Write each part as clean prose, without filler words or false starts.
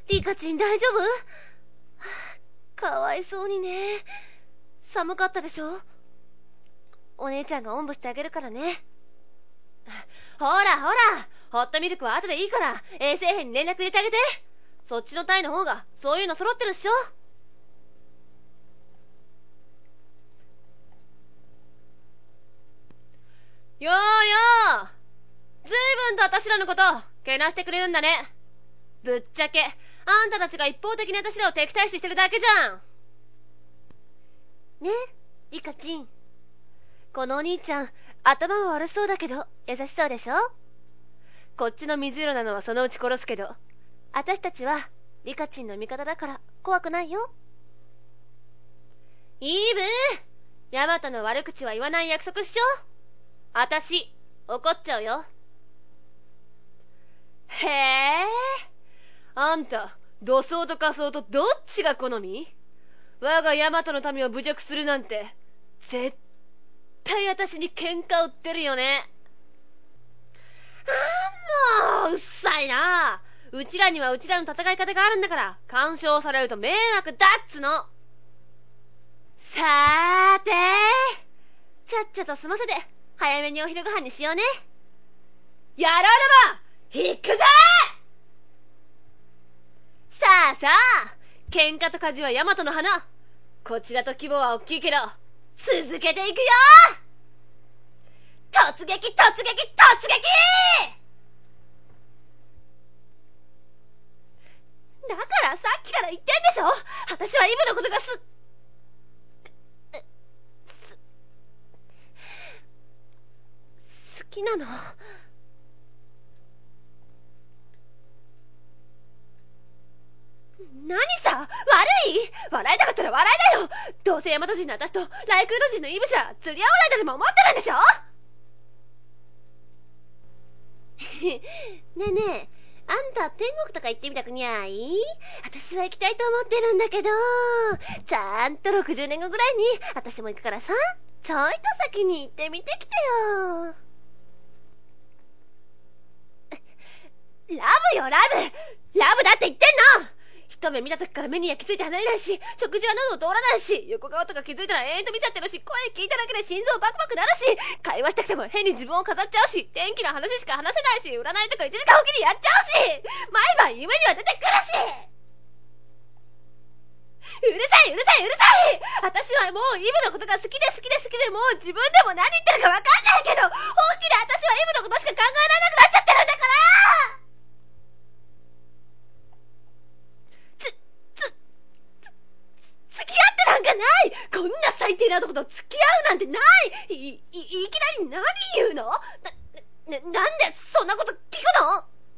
リカチン大丈夫？かわいそうにね。寒かったでしょ？お姉ちゃんがおんぶしてあげるからね。ほらほら、ホットミルクは後でいいから衛生兵に連絡入れてあげて。そっちの隊の方がそういうの揃ってるっしょ。よーよー、ずいぶんと私らのことけなしてくれるんだね。ぶっちゃけあんたたちが一方的に私らを敵対視してるだけじゃんね。リカチン、このお兄ちゃん頭は悪そうだけど優しそうでしょ。こっちの水色なのはそのうち殺すけど、私たちはリカチンの味方だから怖くないよ。イーブ、ヤマトの悪口は言わない約束っしょ。私怒っちゃうよ。へえ、あんた土葬と仮装とどっちが好み？我がヤマトの民を侮辱するなんて絶対私に喧嘩売ってるよね。もううっさいな。うちらにはうちらの戦い方があるんだから、干渉されると迷惑だっつの。さーて、ちゃっちゃと済ませて早めにお昼ご飯にしようね。やられば引くぜ。さあさあ、喧嘩と火事はヤマトの花。こちらと規模は大きいけど続けていくよ。突撃突撃突撃。だからさっきから言ってんでしょ。私はイブのことが好きなの。何さ、悪い？笑いたかったら笑いだよ。どうせヤマト人の私とライクウド人のイブじゃ釣り合わないとでも思ってるんでしょ。ねえねえ、あんた天国とか行ってみたくにゃい？私は行きたいと思ってるんだけど、ちゃんと60年後ぐらいに私も行くからさ、ちょいと先に行ってみてきてよ。ラブよラブ。ラブだって言ってんの。一目見た時から目に焼き付いて離れないし、食事は喉を通らないし、横顔とか気づいたら延々と見ちゃってるし、声聞いただけで心臓バクバクなるし、会話したくても変に自分を飾っちゃうし、天気の話しか話せないし、占いとか1時間おきにやっちゃうし、毎晩夢には出てくるし。うるさいうるさいうるさい。私はもうイブのことが好きで好きで好きで、もう自分でも何言ってるか分かんないけど、本気で私はイブのことしか考えられなくなっちゃってるんだから。付き合ってなんかない。こんな最低な男と付き合うなんてない。いきなり何言うの？なんでそんなこと聞くの？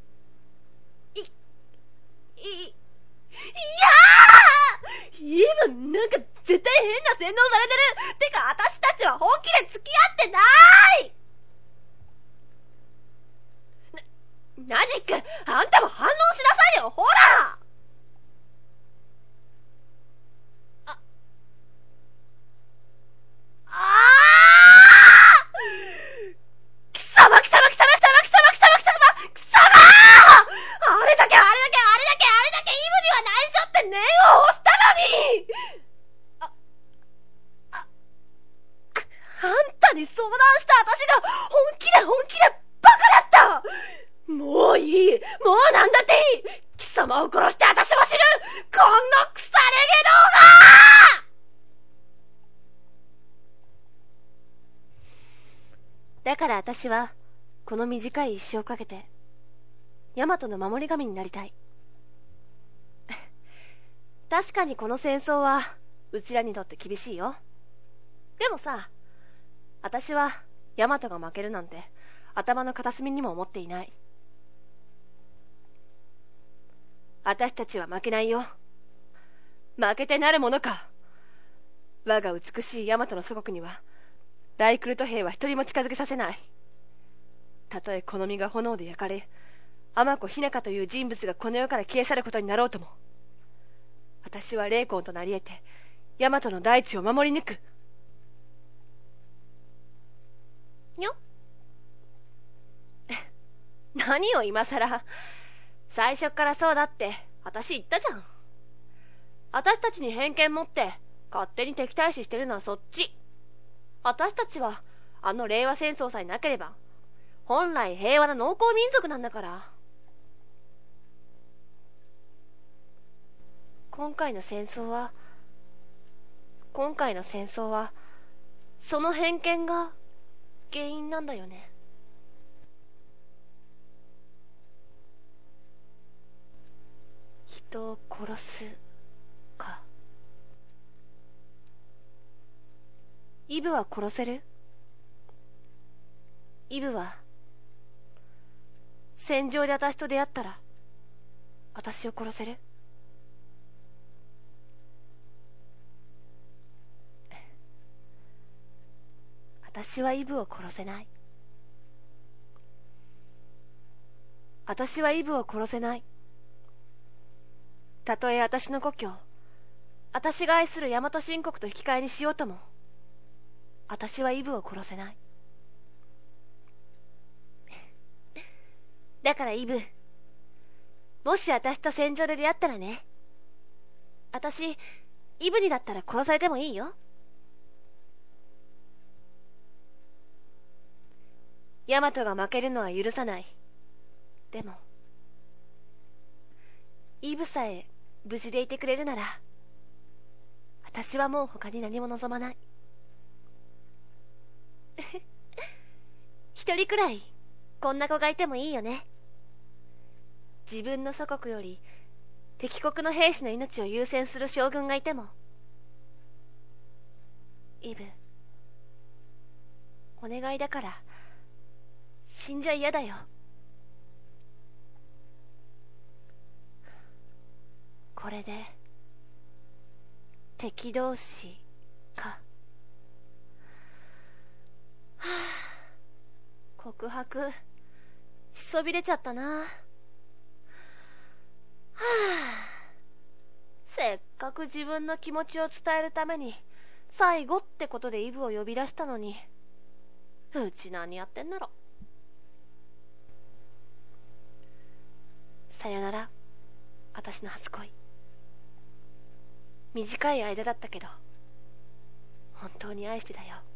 イブなんか絶対変な洗脳されてる。てか私たちは本気で付き合ってない。マジック、あんたも反応しなさいよ。ほら。貴様あれだけイブには内緒って念を押したのに。あんたに相談した私が本気でバカだった。もういい、もうなんだっていい。貴様を殺して私も死ぬ。こんな腐れ毛動画。だから私はこの短い一生をかけてヤマトの守り神になりたい。確かにこの戦争はうちらにとって厳しいよ。でもさ、私はヤマトが負けるなんて頭の片隅にも思っていない。私たちは負けないよ。負けてなるものか。我が美しいヤマトの祖国にはライクルト兵は一人も近づけさせない。たとえこの身が炎で焼かれ、天子ひなかという人物がこの世から消え去ることになろうとも、私は霊魂となり得てヤマトの大地を守り抜く。にょ何を今さら。最初からそうだって私言ったじゃん。私たちに偏見持って勝手に敵対視してるのはそっち。私たちはあの令和戦争さえなければ本来平和な農耕民族なんだから。今回の戦争はその偏見が原因なんだよね。人を殺すか。イブは殺せる？イブは戦場で私と出会ったら私を殺せる？私はイブを殺せない。私はイブを殺せない。たとえ私の故郷、私が愛する大和新国と引き換えにしようとも、私はイブを殺せない。だからイブ、もし私と戦場で出会ったらね、私、イブにだったら殺されてもいいよ。ヤマトが負けるのは許さない。でも、イブさえ無事でいてくれるなら、私はもう他に何も望まない。一人くらいこんな子がいてもいいよね。自分の祖国より敵国の兵士の命を優先する将軍がいても。イブ、お願いだから死んじゃ嫌だよ。これで敵同士か。はあ、告白しそびれちゃったな。はあ、せっかく自分の気持ちを伝えるために最後ってことでイブを呼び出したのに、うち何やってんだろ。さよなら、私の初恋。短い間だったけど本当に愛してたよ。